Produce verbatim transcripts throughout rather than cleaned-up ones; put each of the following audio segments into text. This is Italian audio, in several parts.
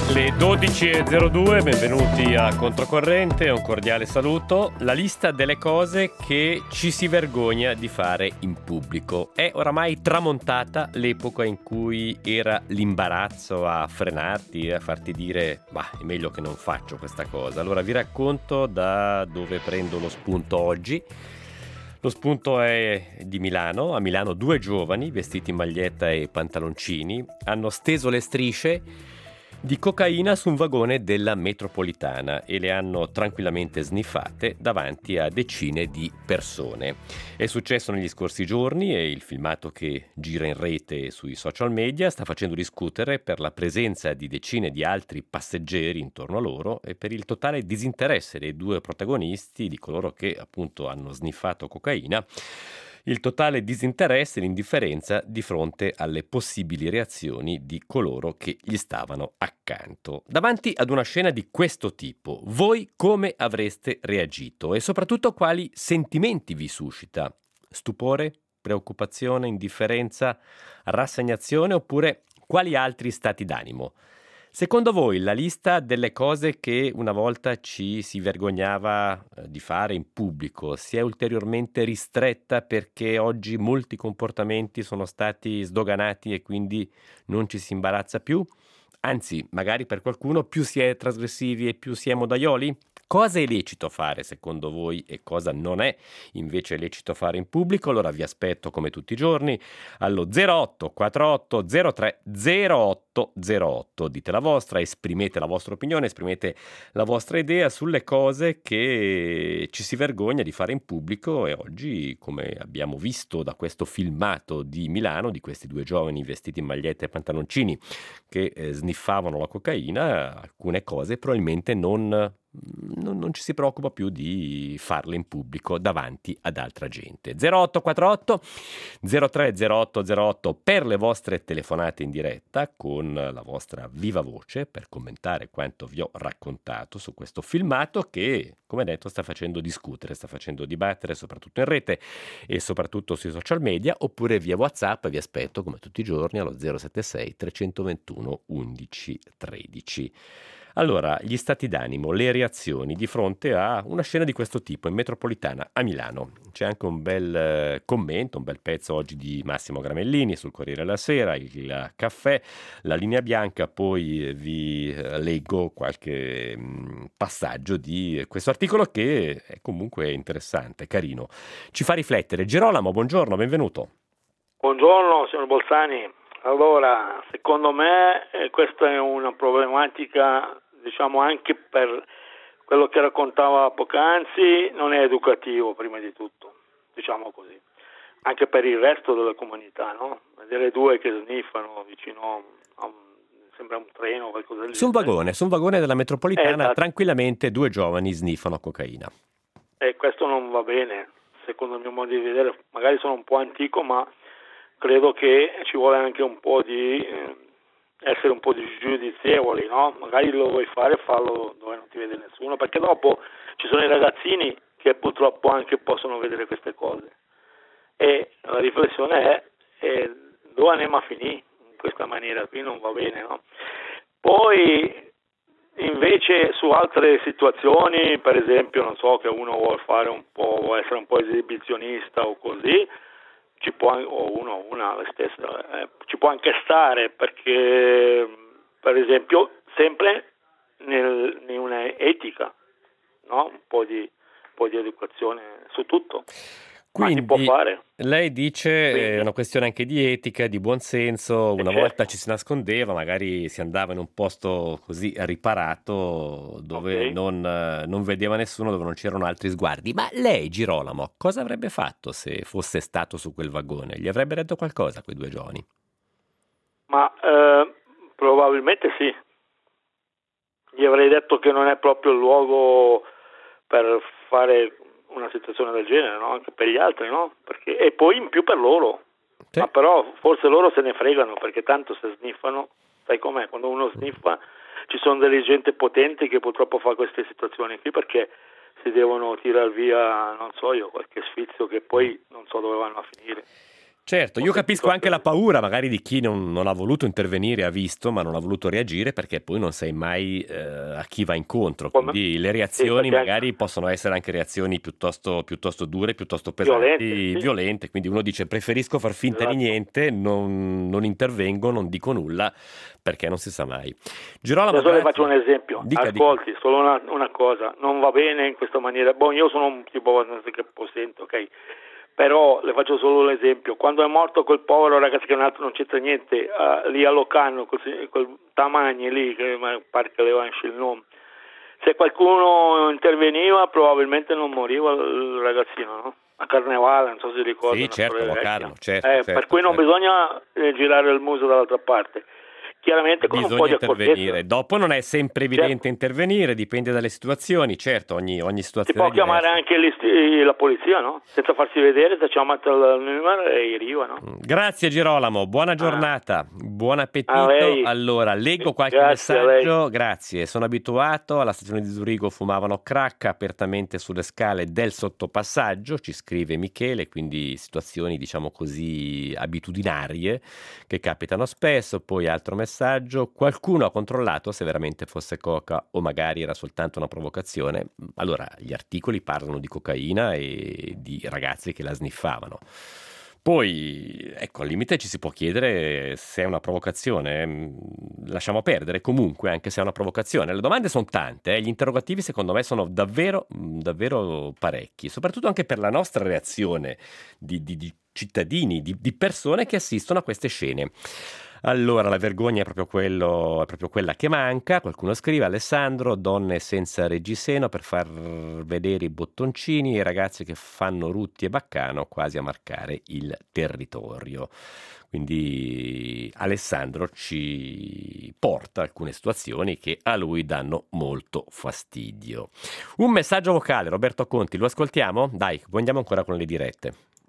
Le dodici e zero due, benvenuti a Controcorrente, un cordiale saluto. La lista delle cose che ci si vergogna di fare in pubblico. È oramai tramontata l'epoca in cui era l'imbarazzo a frenarti, a farti dire ma è meglio che non faccio questa cosa. Allora vi racconto da dove prendo lo spunto oggi. Lo spunto è di Milano. A Milano due giovani, vestiti in maglietta e pantaloncini, hanno steso le strisce di cocaina su un vagone della metropolitana e le hanno tranquillamente sniffate davanti a decine di persone. È successo negli scorsi giorni e il filmato che gira in rete sui social media sta facendo discutere per la presenza di decine di altri passeggeri intorno a loro e per il totale disinteresse dei due protagonisti, di coloro che appunto hanno sniffato cocaina. Il totale disinteresse e l'indifferenza di fronte alle possibili reazioni di coloro che gli stavano accanto. Davanti ad una scena di questo tipo, voi come avreste reagito e soprattutto quali sentimenti vi suscita? Stupore, preoccupazione, indifferenza, rassegnazione oppure quali altri stati d'animo? Secondo voi la lista delle cose che una volta ci si vergognava eh, di fare in pubblico si è ulteriormente ristretta perché oggi molti comportamenti sono stati sdoganati e quindi non ci si imbarazza più? Anzi, magari per qualcuno più si è trasgressivi e più si è modaioli? Cosa è lecito fare secondo voi e cosa non è invece lecito fare in pubblico? Allora vi aspetto come tutti i giorni allo zero otto quarantotto zero tre zero otto zero otto. Dite la vostra, esprimete la vostra opinione, esprimete la vostra idea sulle cose che ci si vergogna di fare in pubblico e oggi, come abbiamo visto da questo filmato di Milano, di questi due giovani vestiti in magliette e pantaloncini che eh, sniffavano la cocaina, alcune cose probabilmente non... Non, non ci si preoccupa più di farle in pubblico davanti ad altra gente. zero otto quarantotto zero tre zero otto zero otto per le vostre telefonate in diretta con la vostra viva voce per commentare quanto vi ho raccontato su questo filmato che, come detto, sta facendo discutere, sta facendo dibattere soprattutto in rete e soprattutto sui social media, oppure via WhatsApp. Vi aspetto come tutti i giorni allo zero sette sei tre due uno undici tredici. Allora, gli stati d'animo, le reazioni di fronte a una scena di questo tipo in metropolitana a Milano. C'è anche un bel eh, commento, un bel pezzo oggi di Massimo Gramellini sul Corriere della Sera, il caffè, la linea bianca, poi vi eh, leggo qualche mh, passaggio di questo articolo che è comunque interessante, carino. Ci fa riflettere. Girolamo, buongiorno, benvenuto. Buongiorno, signor Bolzani. Allora, secondo me eh, questa è una problematica, diciamo, anche per quello che raccontava poc'anzi, non è educativo prima di tutto, diciamo così, anche per il resto della comunità, no? Vedere due che sniffano vicino a un, sembra un treno o qualcosa del Su un vagone, su un vagone della metropolitana, esatto. Tranquillamente due giovani sniffano cocaina. E questo non va bene, secondo il mio modo di vedere, magari sono un po' antico, ma credo che ci vuole anche un po' di eh, essere un po' di giudizievoli, no? Magari lo vuoi fare, fallo dove non ti vede nessuno, perché dopo ci sono i ragazzini che purtroppo anche possono vedere queste cose. E la riflessione è eh, dove andiamo a finire in questa maniera, qui non va bene, no? Poi invece su altre situazioni, per esempio, non so, che uno vuole fare un po', vuole essere un po' esibizionista o così, ci può, o uno o una la stessa, eh, ci può anche stare, perché per esempio sempre nel, in una etica, no? Un po' di, un po' di educazione su tutto. Quindi ma si può fare. Lei dice Quindi, è una questione anche di etica, di buonsenso. Una certo. volta ci si nascondeva, magari si andava in un posto così riparato dove Okay. non, non vedeva nessuno, dove non c'erano altri sguardi. Ma lei, Girolamo, cosa avrebbe fatto se fosse stato su quel vagone? Gli avrebbe detto qualcosa a quei due giovani? Ma eh, probabilmente sì. Gli avrei detto che non è proprio il luogo per fare una situazione del genere, no? Anche per gli altri, no? Perché, e poi in più per loro. Sì. Ma però forse loro se ne fregano, perché tanto se sniffano, sai com'è, quando uno sniffa ci sono delle gente potenti che purtroppo fa queste situazioni qui perché si devono tirar via, non so io, qualche sfizio che poi non so dove vanno a finire. Certo, io capisco anche la paura magari di chi non, non ha voluto intervenire, ha visto, ma non ha voluto reagire, perché poi non sai mai eh, a chi va incontro. Quindi le reazioni sì, magari possono essere anche reazioni piuttosto, piuttosto dure, piuttosto pesanti, violente, sì. violente. Quindi uno dice preferisco far finta Esatto. di niente, non, non intervengo, non dico nulla, perché non si sa mai. Girolamo, adesso le grazie. faccio un esempio. Dica, Ascolti, dica. solo una, una cosa, non va bene in questa maniera. Boh, io sono un tipo abbastanza che posente, ok? Però le faccio solo l'esempio, quando è morto quel povero ragazzo che un altro non c'entra niente, uh, lì a Locarno, quel, quel Tamagni lì, che pare che le esce il nome, se qualcuno interveniva probabilmente non moriva il ragazzino, no? A Carnevale, non so se ricordi. Sì, certo, Locarno, certo, eh, certo, per cui non certo. bisogna eh, girare il muso dall'altra parte. Chiaramente con Bisogna un po' di intervenire. accortezza. Dopo non è sempre evidente Certo. intervenire, dipende dalle situazioni. Certo, ogni, ogni Si situazione può è diversa. chiamare anche l'isti- la polizia, no? Senza farsi vedere, se chiamate il numero e arriva, no? Grazie Girolamo, buona Ah. giornata, buon A appetito. lei. Allora, leggo qualche Grazie a messaggio. Grazie, sono abituato. Alla stazione di Zurigo fumavano crack apertamente sulle scale del sottopassaggio, ci scrive Michele, quindi situazioni diciamo così abitudinarie che capitano spesso. Poi altro messaggio, qualcuno ha controllato se veramente fosse coca o magari era soltanto una provocazione. Allora, gli articoli parlano di cocaina e di ragazzi che la sniffavano. Poi, ecco, al limite ci si può chiedere se è una provocazione, lasciamo perdere comunque, anche se è una provocazione. Le domande sono tante, eh? Gli interrogativi secondo me sono davvero, davvero parecchi, soprattutto anche per la nostra reazione di, di, di cittadini, di, di persone che assistono a queste scene. Allora, la vergogna è proprio, quello, è proprio quella che manca. Qualcuno scrive, Alessandro, donne senza reggiseno per far vedere i bottoncini e i ragazzi che fanno rutti e baccano quasi a marcare il territorio. Quindi Alessandro ci porta alcune situazioni che a lui danno molto fastidio. Un messaggio vocale, Roberto Conti, lo ascoltiamo? Dai, andiamo ancora con le dirette.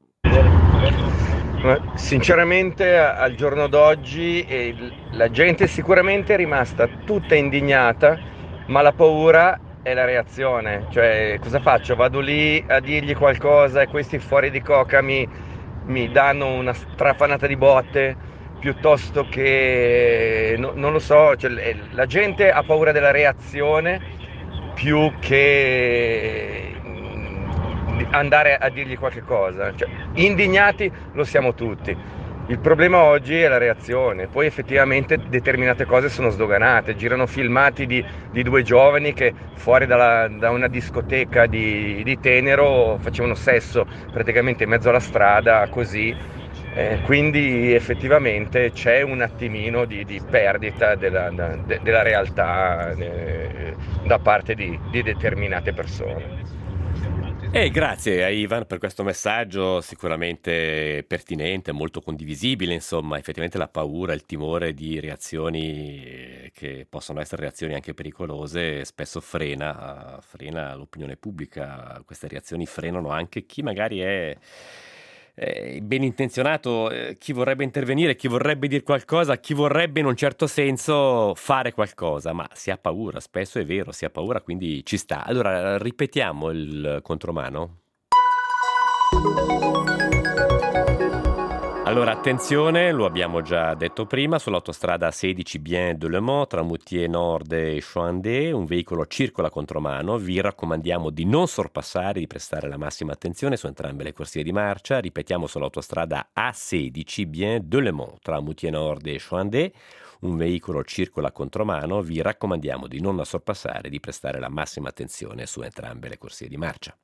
Sinceramente al giorno d'oggi eh, la gente sicuramente è rimasta tutta indignata, ma la paura è la reazione. Cioè, cosa faccio? Vado lì a dirgli qualcosa e questi fuori di coca mi, mi danno una strafanata di botte, piuttosto che no, non lo so, cioè, la gente ha paura della reazione più che andare a dirgli qualche cosa. Cioè, indignati lo siamo tutti, il problema oggi è la reazione. Poi effettivamente determinate cose sono sdoganate, girano filmati di, di due giovani che fuori dalla, da una discoteca di, di Tenero facevano sesso praticamente in mezzo alla strada così, eh, quindi effettivamente c'è un attimino di, di perdita della, da, de, della realtà eh, da parte di, di determinate persone. E grazie a Ivan per questo messaggio sicuramente pertinente, molto condivisibile, insomma, effettivamente la paura, il timore di reazioni che possono essere reazioni anche pericolose spesso frena, frena l'opinione pubblica, queste reazioni frenano anche chi magari è eh, ben intenzionato, eh, chi vorrebbe intervenire, chi vorrebbe dire qualcosa, chi vorrebbe in un certo senso fare qualcosa, ma si ha paura, spesso è vero, si ha paura, quindi ci sta. Allora, ripetiamo il contromano. Allora, attenzione, lo abbiamo già detto prima, sull'autostrada sedici Bien de Le Mans tra Moutier Nord e Chouandé un veicolo circola contromano, vi raccomandiamo di non sorpassare, di prestare la massima attenzione su entrambe le corsie di marcia. Ripetiamo, sull'autostrada A sedici Bien de Le Mans tra Moutier Nord e Chouandé un veicolo circola contromano, vi raccomandiamo di non sorpassare, di prestare la massima attenzione su entrambe le corsie di marcia.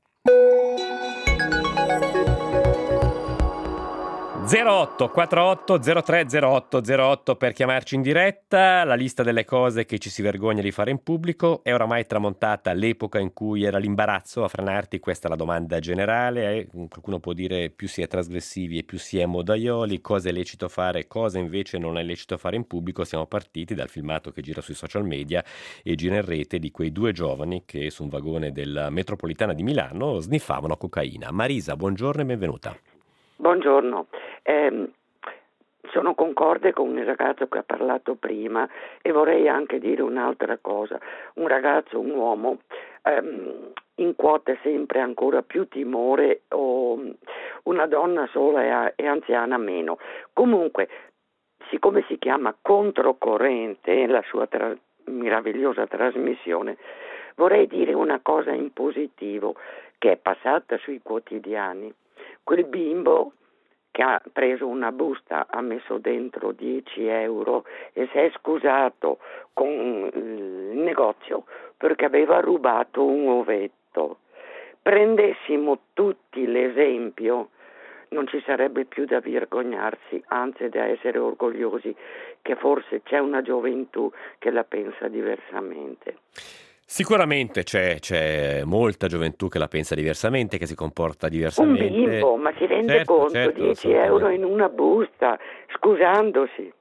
zero otto quarantotto zero tre zero otto zero otto per chiamarci in diretta. La lista delle cose che ci si vergogna di fare in pubblico. È oramai tramontata l'epoca in cui era l'imbarazzo a frenarti? Questa è la domanda generale. Eh? Qualcuno può dire più si è trasgressivi e più si è modaioli, cosa è lecito fare, cosa invece non è lecito fare in pubblico. Siamo partiti dal filmato che gira sui social media e gira in rete di quei due giovani che su un vagone della metropolitana di Milano sniffavano cocaina. Marisa, buongiorno e benvenuta. Buongiorno, eh, sono concorde con il ragazzo che ha parlato prima e vorrei anche dire un'altra cosa. Un ragazzo, un uomo, ehm, incuote sempre ancora più timore o una donna sola e, e anziana meno. Comunque, siccome si chiama Controcorrente, la sua tra- meravigliosa trasmissione, vorrei dire una cosa in positivo che è passata sui quotidiani. Quel bimbo che ha preso una busta, ha messo dentro dieci euro e si è scusato con il negozio perché aveva rubato un ovetto. Prendessimo tutti l'esempio, non ci sarebbe più da vergognarsi, anzi da essere orgogliosi che forse c'è una gioventù che la pensa diversamente. Sicuramente c'è, c'è molta gioventù che la pensa diversamente, che si comporta diversamente. Un bimbo, ma si rende certo, conto, certo, dieci euro in una busta, scusandosi.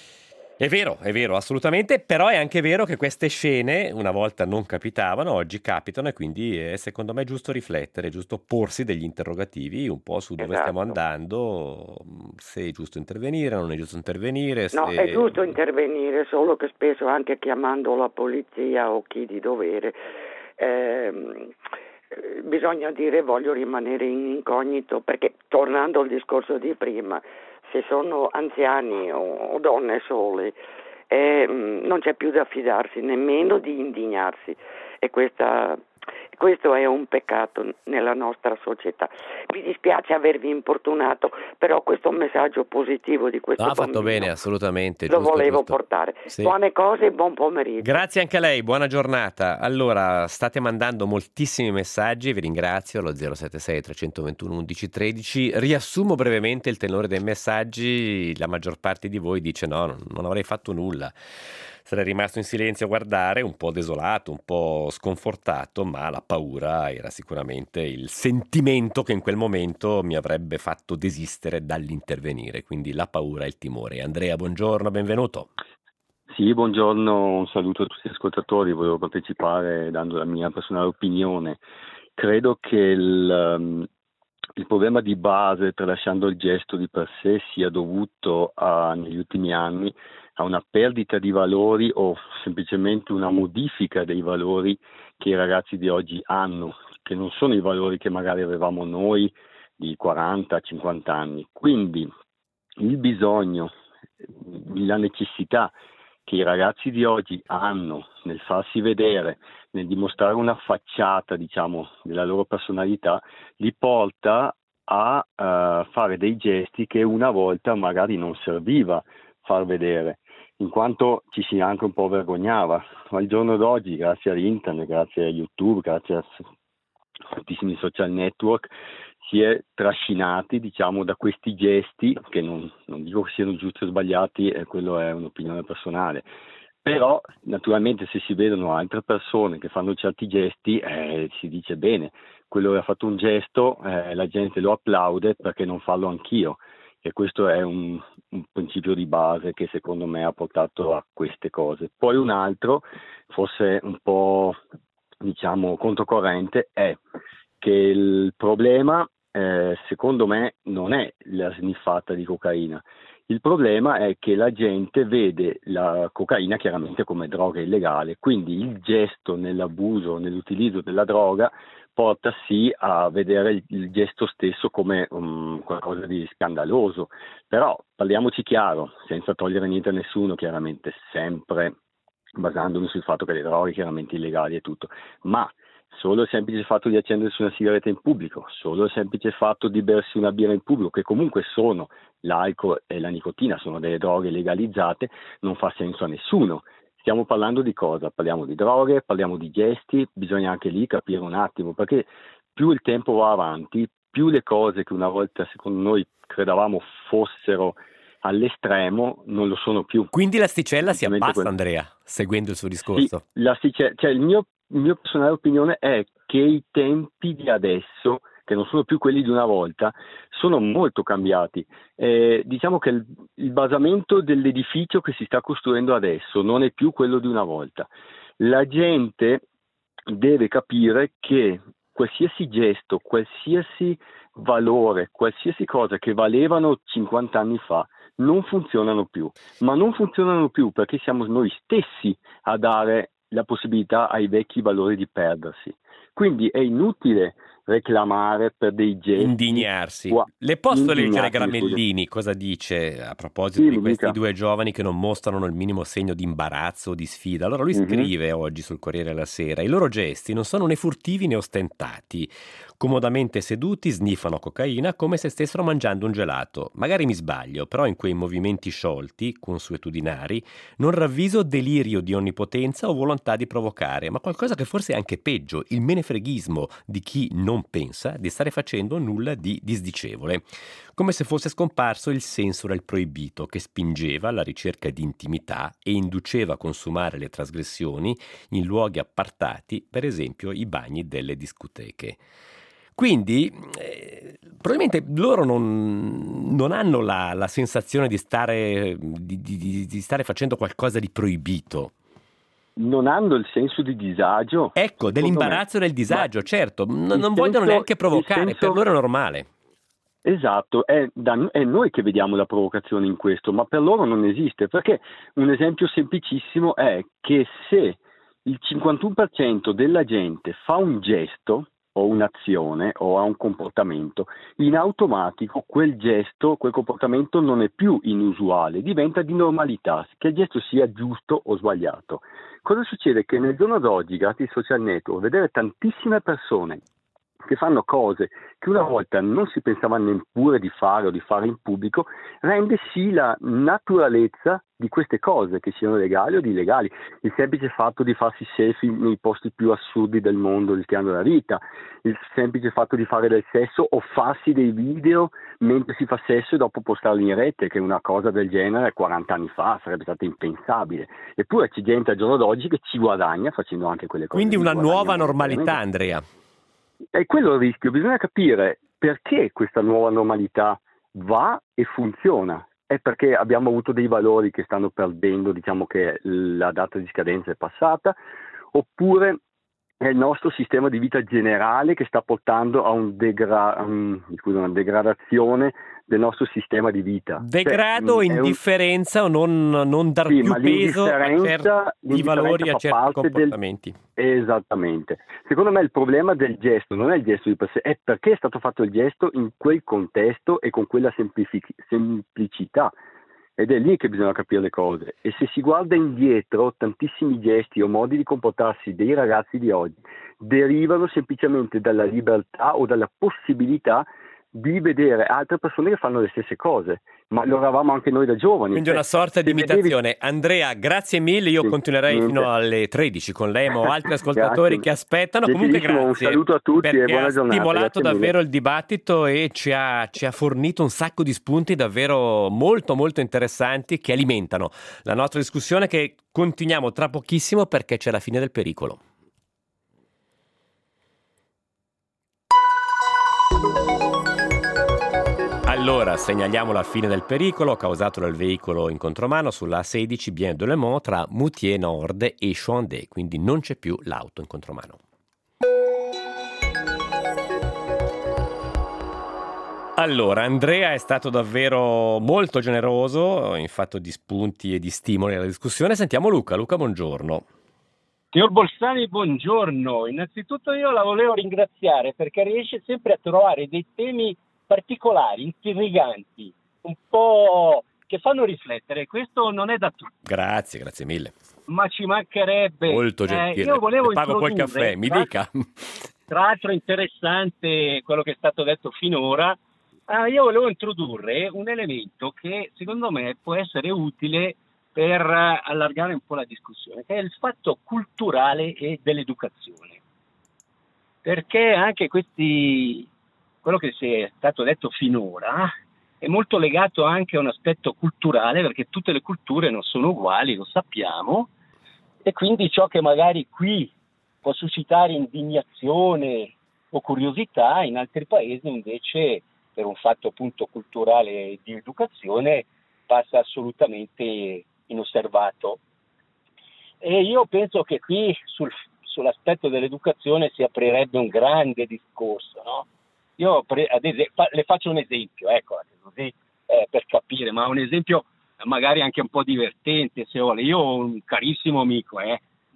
È vero, è vero, assolutamente, però è anche vero che queste scene una volta non capitavano, oggi capitano e quindi è secondo me giusto riflettere, è giusto porsi degli interrogativi un po' su dove Esatto. stiamo andando, se è giusto intervenire, non è giusto intervenire. No, se... è giusto intervenire, solo che spesso anche chiamando la polizia o chi di dovere ehm, bisogna dire voglio rimanere in incognito, perché tornando al discorso di prima, se sono anziani o, o donne sole, eh, non c'è più da fidarsi, nemmeno di indignarsi, e questa, questo è un peccato nella nostra società. Mi dispiace avervi importunato, però questo messaggio positivo di questo Ha bambino fatto bene, assolutamente. lo giusto, volevo giusto. portare. Sì. Buone cose e buon pomeriggio. Grazie anche a lei, buona giornata. Allora, state mandando moltissimi messaggi, vi ringrazio, allo zero sette sei tre due uno undici tredici. Riassumo brevemente il tenore dei messaggi, la maggior parte di voi dice no, non, non avrei fatto nulla. Sarei rimasto in silenzio a guardare, un po' desolato, un po' sconfortato, ma la paura era sicuramente il sentimento che in quel momento mi avrebbe fatto desistere dall'intervenire, quindi la paura e il timore. Andrea, buongiorno, benvenuto. Sì, buongiorno, un saluto a tutti gli ascoltatori, volevo partecipare dando la mia personale opinione. Credo che il, um, il problema di base, tralasciando il gesto di per sé, sia dovuto a, negli ultimi anni a una perdita di valori o semplicemente una modifica dei valori che i ragazzi di oggi hanno, che non sono i valori che magari avevamo noi di quaranta cinquanta anni. Quindi il bisogno, la necessità che i ragazzi di oggi hanno nel farsi vedere, nel dimostrare una facciata, diciamo, della loro personalità, li porta a uh, fare dei gesti che una volta magari non serviva far vedere, in quanto ci si anche un po' vergognava. Ma al giorno d'oggi, grazie a internet, grazie a YouTube, grazie a moltissimi social network, si è trascinati, diciamo, da questi gesti che non, non dico che siano giusti o sbagliati, eh, quello è un'opinione personale, però naturalmente se si vedono altre persone che fanno certi gesti eh, si dice bene, quello che ha fatto un gesto, eh, la gente lo applaude, perché non farlo anch'io, e questo è un, un principio di base che secondo me ha portato a queste cose. Poi un altro, forse un po' diciamo controcorrente, è che il problema eh, secondo me non è la sniffata di cocaina. Il problema è che la gente vede la cocaina chiaramente come droga illegale, quindi il gesto nell'abuso, nell'utilizzo della droga porta sì a vedere il, il gesto stesso come um, qualcosa di scandaloso. Però parliamoci chiaro, senza togliere niente a nessuno, chiaramente sempre basandomi sul fatto che le droghe chiaramente illegali e tutto, ma solo il semplice fatto di accendersi una sigaretta in pubblico, solo il semplice fatto di bersi una birra in pubblico, che comunque sono l'alcol e la nicotina, sono delle droghe legalizzate, non fa senso a nessuno. Stiamo parlando di cosa? Parliamo di droghe, parliamo di gesti, bisogna anche lì capire un attimo, perché più il tempo va avanti, più le cose che una volta secondo noi credevamo fossero all'estremo non lo sono più. Quindi l'asticella si abbassa, Quel... Andrea, seguendo il suo discorso. Sì, l'asticella, cioè il mio, il mio personale opinione è che i tempi di adesso, che non sono più quelli di una volta, sono molto cambiati. Eh, diciamo che il, il basamento dell'edificio che si sta costruendo adesso non è più quello di una volta. La gente deve capire che qualsiasi gesto, qualsiasi valore, qualsiasi cosa che valevano cinquanta anni fa non funzionano più, ma non funzionano più perché siamo noi stessi a dare la possibilità ai vecchi valori di perdersi. Quindi è inutile reclamare per dei gesti. Indignarsi. Qua- Le posso leggere indignarsi, Gramellini cosa dice a proposito Sì, di mi questi dica. due giovani che non mostrano il minimo segno di imbarazzo o di sfida? Allora lui Mhm. scrive oggi sul Corriere della Sera: i loro gesti non sono né furtivi né ostentati. Comodamente seduti sniffano cocaina come se stessero mangiando un gelato. Magari mi sbaglio, però in quei movimenti sciolti, consuetudinari, non ravviso delirio di onnipotenza o volontà di provocare, ma qualcosa che forse è anche peggio, il menefreghismo di chi non pensa di stare facendo nulla di disdicevole. Come se fosse scomparso il senso del proibito che spingeva alla ricerca di intimità e induceva a consumare le trasgressioni in luoghi appartati, per esempio i bagni delle discoteche. Quindi eh, probabilmente loro non, non hanno la, la sensazione di stare, di, di, di stare facendo qualcosa di proibito. Non hanno il senso di disagio. Ecco, secondo dell'imbarazzo e me. del disagio, Ma certo, n- il non vogliono senso- neanche il provocare, senso- per loro è normale. Esatto, è, da- è noi che vediamo la provocazione in questo, ma per loro non esiste, perché un esempio semplicissimo è che se il cinquantuno per cento della gente fa un gesto o un'azione o ha un comportamento, in automatico quel gesto, quel comportamento non è più inusuale, diventa di normalità, che il gesto sia giusto o sbagliato. Cosa succede? Che nel giorno d'oggi, grazie ai social network, vedere tantissime persone che fanno cose che una volta non si pensava neppure di fare o di fare in pubblico, rende sì la naturalezza di queste cose, che siano legali o illegali. Il semplice fatto di farsi selfie nei posti più assurdi del mondo rischiando la vita, il semplice fatto di fare del sesso o farsi dei video mentre si fa sesso e dopo postarli in rete, che una cosa del genere quaranta anni fa sarebbe stata impensabile. Eppure c'è gente al giorno d'oggi che ci guadagna facendo anche quelle cose. Quindi una Guadagna nuova normalità, monetariamente. Andrea. È quello il rischio, bisogna capire perché questa nuova normalità va e funziona. È perché abbiamo avuto dei valori che stanno perdendo, diciamo che la data di scadenza è passata, oppure è il nostro sistema di vita generale che sta portando a, un degra- a un, scusa, una degradazione del nostro sistema di vita. Degrado, Cioè, è un- indifferenza o non, non dar Sì, più ma peso a l'indifferenza, certi valori, a l'indifferenza fa certi parte del... comportamenti. Esattamente. Secondo me il problema del gesto non è il gesto di per sé, è perché è stato fatto il gesto in quel contesto e con quella semplific- semplicità. Ed è lì che bisogna capire le cose. E se si guarda indietro, tantissimi gesti o modi di comportarsi dei ragazzi di oggi derivano semplicemente dalla libertà o dalla possibilità di vedere altre persone che fanno le stesse cose, ma lo eravamo anche noi da giovani. Quindi cioè, una sorta di se vedevi- imitazione. Andrea, grazie mille, io Sì, continuerei niente. fino alle tredici con lei, ma ho altri ascoltatori Grazie. che aspettano. Comunque Gentilissimo, grazie, un saluto a tutti e perché buona ha giornata. stimolato Grazie mille. davvero il dibattito e ci ha, ci ha fornito un sacco di spunti davvero molto molto interessanti che alimentano la nostra discussione, che continuiamo tra pochissimo perché c'è la fine del pericolo. Allora, segnaliamo la fine del pericolo causato dal veicolo in contromano sulla A sedici Bien de Le Mans tra Moutier Nord e Chouandé, quindi non c'è più l'auto in contromano. Allora, Andrea è stato davvero molto generoso in fatto di spunti e di stimoli alla discussione. Sentiamo Luca. Luca, buongiorno. Signor Bolzani, buongiorno. Innanzitutto io la volevo ringraziare perché riesce sempre a trovare dei temi particolari, intriganti, un po' che fanno riflettere. Questo non è da tutti. Grazie, grazie mille. Ma ci mancherebbe. Molto gentile. Eh, io volevo Le pago col introdurre, caffè, mi tra, dica. Tra l'altro interessante quello che è stato detto finora. Ah, io volevo introdurre un elemento che secondo me può essere utile per allargare un po' la discussione, che è il fatto culturale e dell'educazione. Perché anche questi, quello che si è stato detto finora è molto legato anche a un aspetto culturale, perché tutte le culture non sono uguali, lo sappiamo, e quindi ciò che magari qui può suscitare indignazione o curiosità, in altri paesi invece, per un fatto appunto culturale e di educazione, passa assolutamente inosservato. E io penso che qui sul, sull'aspetto dell'educazione si aprirebbe un grande discorso, no? Io pre, ad esempio, le faccio un esempio, ecco, così eh, per capire, ma un esempio magari anche un po' divertente, se vuole. Io ho un carissimo amico, eh,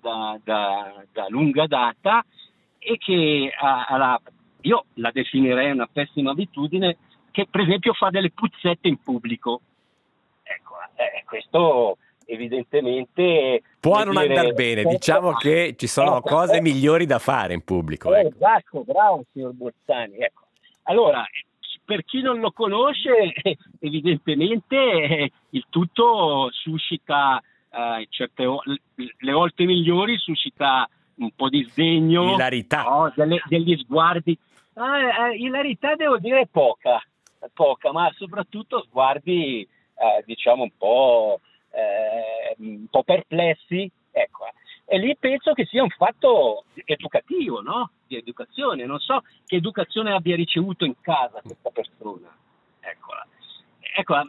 da, da, da lunga data e che ha, ha la, io la definirei una pessima abitudine, che per esempio fa delle puzzette in pubblico. Ecco, eh, questo evidentemente può non dire, andare bene, diciamo che ci sono eh, cose eh, migliori da fare in pubblico. Eh, Ecco. Esatto, bravo signor Bolzani. Ecco. Allora, per chi non lo conosce, evidentemente eh, il tutto suscita eh, certe vo- le volte migliori, suscita un po' di sdegno, Ilarità. no? Delle- degli sguardi. Ah, eh, ilarità devo dire poca, poca, ma soprattutto sguardi eh, diciamo un po', eh, un po' perplessi, ecco. E lì penso che sia un fatto educativo, no? Di educazione. Non so che educazione abbia ricevuto in casa questa persona. Eccola. Eccola.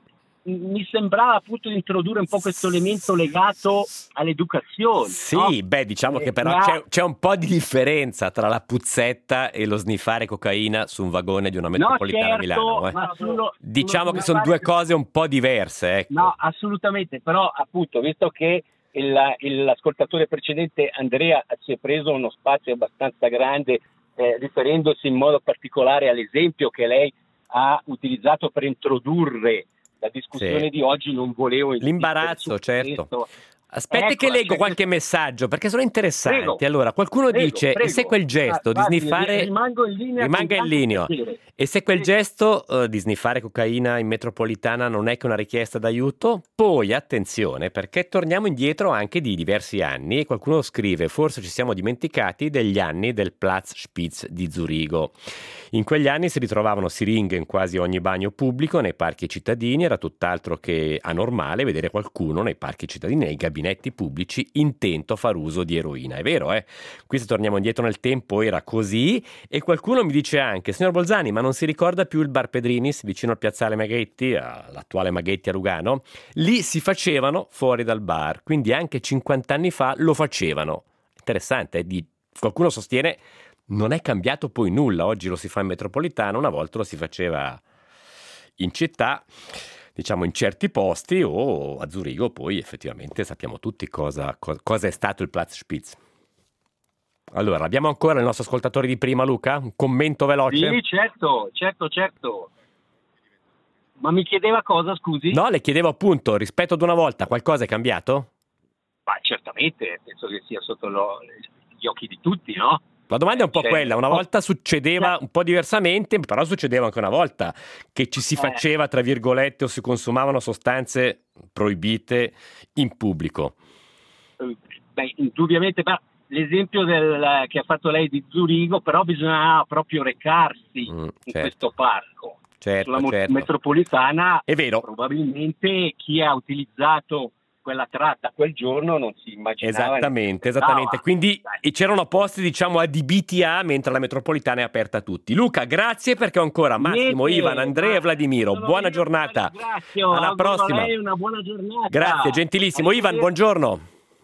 Mi sembrava appunto di introdurre un po' questo elemento legato all'educazione. Sì, no? beh, diciamo Eh, che però ma- c'è, c'è un po' di differenza tra la puzzetta e lo sniffare cocaina su un vagone di una metropolitana no, a certo, Milano. eh. ma sullo- Diciamo sullo che sono sniffare- due cose un po' diverse, ecco. No, assolutamente, però appunto, visto che il- il- l'ascoltatore precedente Andrea si è preso uno spazio abbastanza grande, eh, riferendosi in modo particolare all'esempio che lei ha utilizzato per introdurre la discussione Sì. di oggi, non volevo insistere L'imbarazzo, su certo. questo. Aspetta che Eccola, leggo c'è qualche questo- messaggio perché sono interessanti. Prego. Allora, qualcuno Prego, dice: prego. e se quel gesto Ah, di guardi, sniffare rimango in linea rimanga con in grande linea. piacere. E se quel Sì. gesto eh, di sniffare cocaina in metropolitana non è che una richiesta d'aiuto? Poi attenzione, perché torniamo indietro anche di diversi anni e qualcuno scrive: forse ci siamo dimenticati degli anni del Platz Spitz di Zurigo. In quegli anni si ritrovavano siringhe in quasi ogni bagno pubblico, nei parchi cittadini, era tutt'altro che anormale vedere qualcuno nei parchi cittadini, nei gabinetti pubblici, intento a far uso di eroina. È vero, eh? Qui se torniamo indietro nel tempo era così. E qualcuno mi dice anche: signor Bolzani, ma non si ricorda più il bar Pedrinis vicino al piazzale Maghetti, all'attuale Maghetti a Lugano? Lì si facevano fuori dal bar, quindi anche cinquanta anni fa lo facevano. Interessante, eh? Di... qualcuno sostiene non è cambiato poi nulla, oggi lo si fa in metropolitana, una volta lo si faceva in città, diciamo in certi posti, o a Zurigo poi effettivamente sappiamo tutti cosa, co- cosa è stato il Platz Spitz. Allora, abbiamo ancora il nostro ascoltatore di prima, Luca? Un commento veloce? Sì, certo, certo, certo. Ma mi chiedeva cosa, scusi? No, le chiedevo appunto, rispetto ad una volta, qualcosa è cambiato? Ma certamente, penso che sia sotto lo- gli occhi di tutti, no? La domanda è un po' Cioè, quella, una oh, volta succedeva un po' diversamente, però succedeva anche una volta che ci si Eh. faceva, tra virgolette, o si consumavano sostanze proibite in pubblico. Beh, indubbiamente, ma l'esempio del, che ha fatto lei di Zurigo, però bisognava proprio recarsi Mm, in certo. questo parco. Certo, Sulla mo- certo. metropolitana, È vero. probabilmente chi ha utilizzato quella tratta quel giorno non si immaginava. Esattamente, neanche esattamente. pensava. Quindi Dai. e c'erano posti, diciamo, adibiti a, mentre la metropolitana è aperta a tutti. Luca, grazie perché ho ancora Massimo, Niente, Ivan, Andrea e ma Vladimiro. sono Buona io che giornata. la ringrazio, Alla auguro a prossima. lei una buona giornata. Grazie, gentilissimo. Ivan, Arrivederci. buongiorno.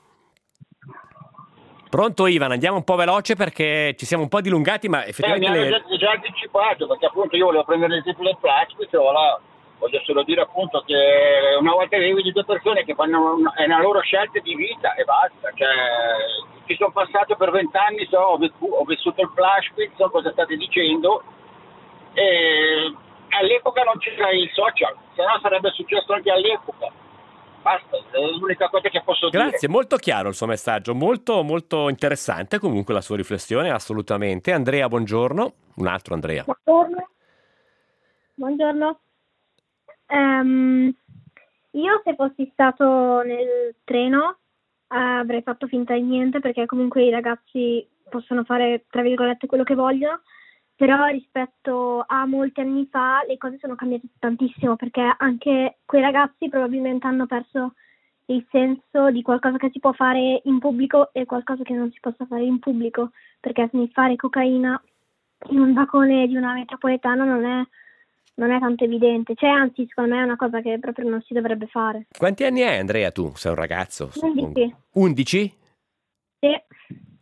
Pronto Ivan, andiamo un po' veloce perché ci siamo un po' dilungati, ma Eh, mi effettivamente hanno le... già, già anticipato, perché appunto io volevo prendere l'esempio del plastic, voilà. Voglio solo dire appunto che una volta che vedi due persone che fanno una, è una loro scelta di vita e basta, cioè ci sono passato per vent'anni, so, ho, vissu- ho vissuto il plastic, so cosa state dicendo, e all'epoca non c'era il social, se no sarebbe successo anche all'epoca. Basta, è l'unica cosa che posso dire. Grazie, molto chiaro il suo messaggio, molto molto interessante comunque la sua riflessione, assolutamente. Andrea, buongiorno. Un altro Andrea. Buongiorno. Buongiorno. Ehm, io se fossi stato nel treno eh, avrei fatto finta di niente, perché comunque i ragazzi possono fare tra virgolette quello che vogliono, però rispetto a molti anni fa le cose sono cambiate tantissimo, perché anche quei ragazzi probabilmente hanno perso il senso di qualcosa che si può fare in pubblico e qualcosa che non si possa fare in pubblico, perché sniffare cocaina in un vagone di una metropolitana non è non è tanto evidente, cioè anzi secondo me è una cosa che proprio non si dovrebbe fare. Quanti anni hai Andrea tu? Sei un ragazzo? undici. undici? Sì.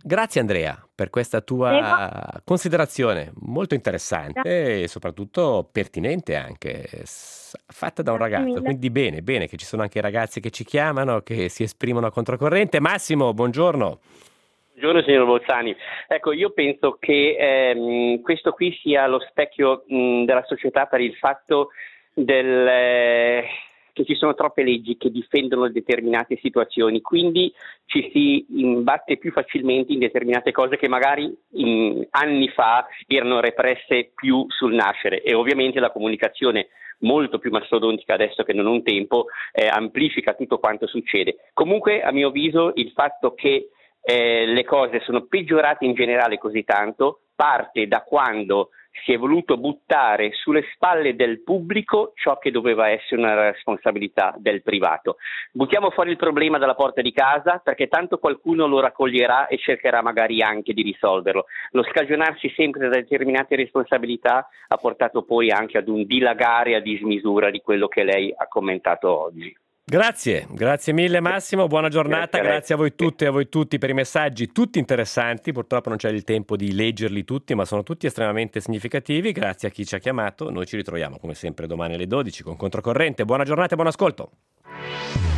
Grazie Andrea per questa tua Prego. considerazione molto interessante e soprattutto pertinente anche, s- fatta da un Grazie ragazzo, mille. quindi bene, bene che ci sono anche i ragazzi che ci chiamano, che si esprimono a controcorrente. Massimo, buongiorno. Buongiorno signor Bolzani. Ecco, io penso che ehm, questo qui sia lo specchio mh, della società per il fatto del, eh, che ci sono troppe leggi che difendono determinate situazioni, quindi ci si imbatte più facilmente in determinate cose che magari in, anni fa erano represse più sul nascere, e ovviamente la comunicazione molto più mastodontica adesso che non un tempo eh, amplifica tutto quanto succede. Comunque, a mio avviso, il fatto che Eh, le cose sono peggiorate in generale così tanto parte da quando si è voluto buttare sulle spalle del pubblico ciò che doveva essere una responsabilità del privato. Buttiamo fuori il problema dalla porta di casa, perché tanto qualcuno lo raccoglierà e cercherà magari anche di risolverlo. Lo scagionarsi sempre da determinate responsabilità ha portato poi anche ad un dilagare a dismisura di quello che lei ha commentato oggi. Grazie, grazie mille Massimo, buona giornata, Grazie a lei. grazie a voi tutte e a voi tutti per i messaggi, tutti interessanti, purtroppo non c'è il tempo di leggerli tutti, ma sono tutti estremamente significativi. Grazie a chi ci ha chiamato, noi ci ritroviamo come sempre domani alle dodici con Controcorrente. Buona giornata e buon ascolto.